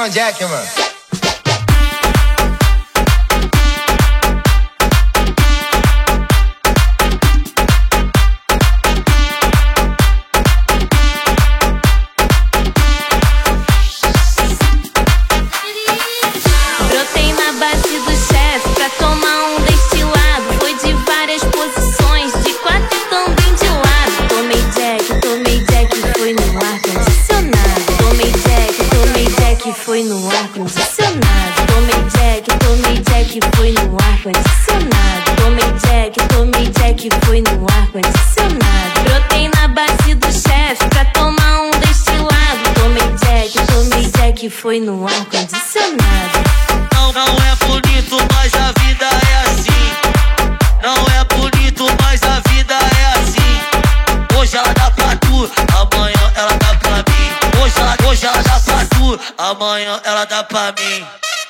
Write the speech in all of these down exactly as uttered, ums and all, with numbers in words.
Jack, mano. Brotei na base do chefe pra tomar um destilado. Foi de várias posições, de quatro e também de lado. Tomei Jack, tomei Jack, foi no ar condicionado. Tomei Jack, tomei Jack, foi no ar condicionado. Tomei Jack, tomei Jack, foi no ar condicionado. Tomei Jack, tomei Jack, foi no ar condicionado. Brotei na base do chefe pra tomar um destilado. Tomei Jack, tomei Jack, foi no ar condicionado. Não, não é bonito, mas a vida é assim. Não é bonito, mas a vida é assim. Hoje ela dá pra tu, amanhã ela dá pra mim. Hoje ela, hoje ela dá pra tu, amanhã ela dá pra mim.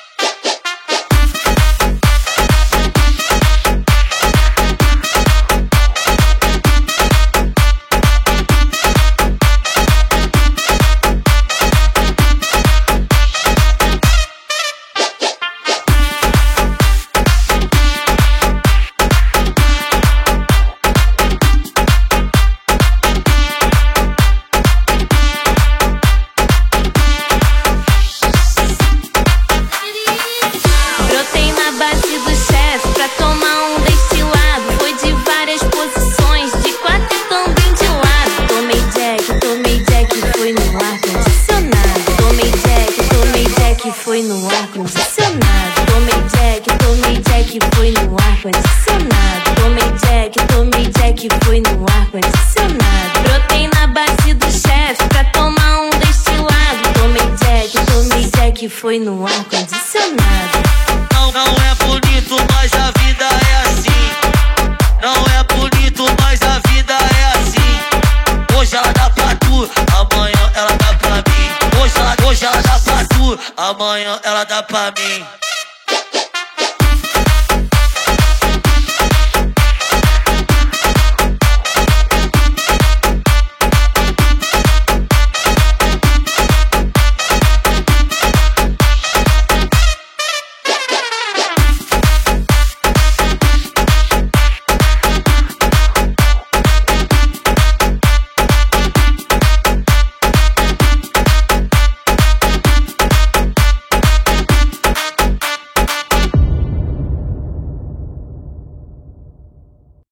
Base do chefe pra tomar um destilado. Foi de várias posições, de quatro e também de lado. Tomei Jack, tomei Jack, foi no ar condicionado. Tomei Jack, tomei Jack, foi no ar condicionado. Tomei Jack, tomei Jack, foi no ar condicionado. Tomei Jack, tomei Jack, foi no ar condicionado. Brotei na base do chefe pra tomar um destilado. Tomei Jack, tomei Jack, foi no ar condicionado. Não, não é bonito, mas a vida é assim. Não é bonito, mas a vida é assim. Hoje ela dá pra tu, amanhã ela dá pra mim. Hoje ela, hoje ela dá pra tu, amanhã ela dá pra mim.